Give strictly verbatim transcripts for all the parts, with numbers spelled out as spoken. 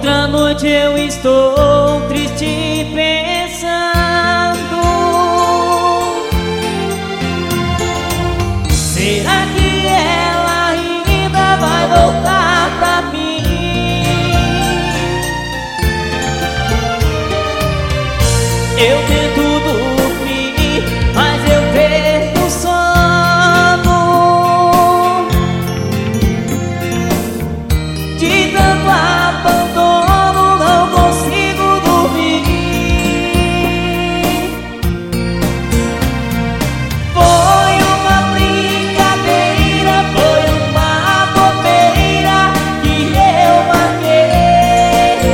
Outra noite eu estou triste pensando: será que ela ainda vai voltar pra mim? Eu tento dormir, mas eu perco o sono. De tanto abandono não consigo dormir. Foi uma brincadeira, foi uma bobeira que eu marquei.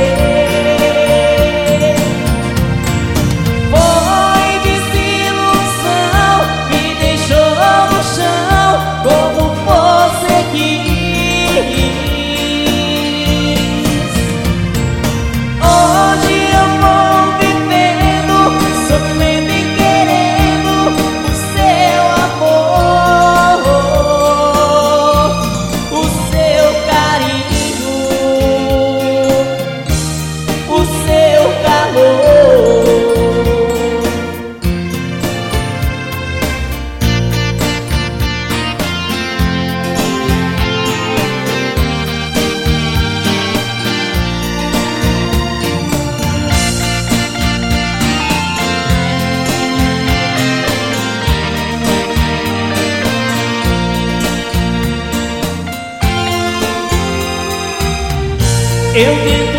Foi desilusão, me deixou no chão como você quis. Hoje eu vou vivendo, sofrendo e querendo o seu amor, o seu carinho, o seu calor. Eu tento